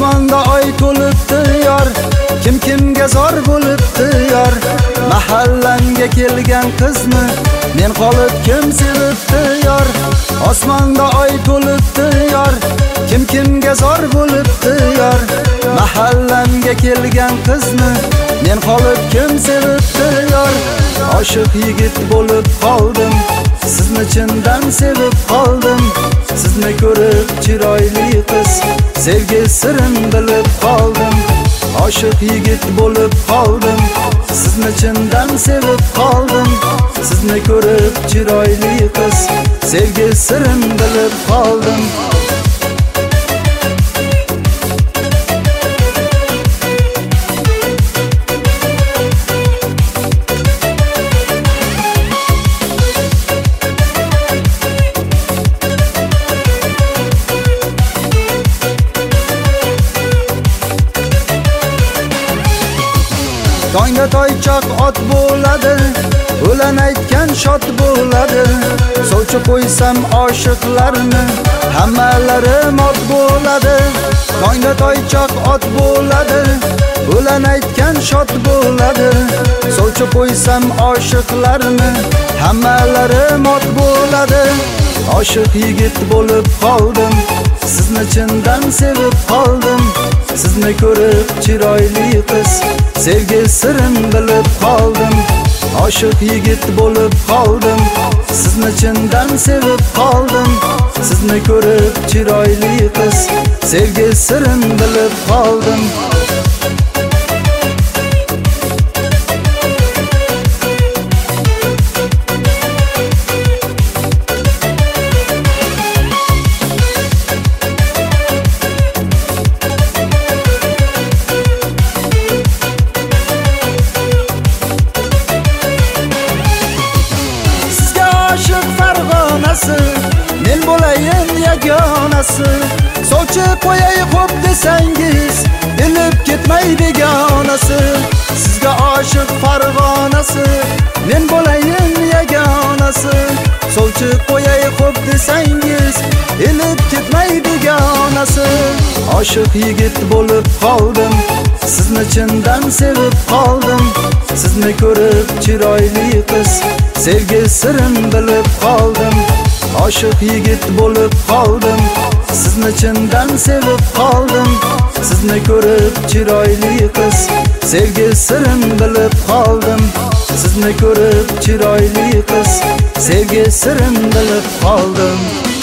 Osmonda oy to'libdi yor, kim kimga zor bo'libdi yor. Mahallamga kelgan qizni men qolib kim sevibdi yor. Osmonda oy to'libdi yor, kim kimga zor bo'libdi yor. Mahallamga kelgan qizni men qolib kim sevibdi yor. Oshiq yigit bo'lib qoldim, sizni chindan sevib qoldim. Sizni ko'rib chiroyli qiz, sevgi sirin bilib qoldim. Oshiq yigit bo'lib qoldim, sizni chindan sevib qoldim. Sizni ko'rib chiroyli qiz, sevgi sirin bilib qoldim. Tongda toychoq ot bo'ladi, o'lan aytgan shot bo'ladi. Sovchi qo'ysam oshiqlarni, hammalari mot bo'ladi. Tongda toychoq ot bo'ladi, o'lan aytgan shot bo'ladi. Sovchi qo'ysam oshiqlarni, hammalari mot bo'ladi. Oshiq yigit bo'lib qoldim, sizni chindan sevib qoldim. Sizni ko'rib chiroyli qiz, sevgi sirin bilib qoldim. Oshiq yigit bo'lib qoldim, sizni chindan sevib qoldim. Sizni ko'rib chiroyli qiz, sevgi sirin bilib qoldim. Men bo'layin yagonasi, sovchi qo'yay xo'p desangiz, bilib ketmay begonasi. Sizga oshiq farg'onasi, men bo'layin yagonasi, sovchi qo'yay xo'p desangiz, bilib ketmay begonasi. Oshiq yigit bo'lib qoldim, sizni chindan sevib qoldim. Sizni ko'rib chiroyli qiz, sevgi sirin bilib qoldim. Oshiq yigit bo'lib qoldim, sizni chindan sevib qoldim. Sizni ko'rib chiroyli qiz, sevgi sirin bilib qoldim. Sizni ko'rib chiroyli qiz, sevgi sirin bilib qoldim.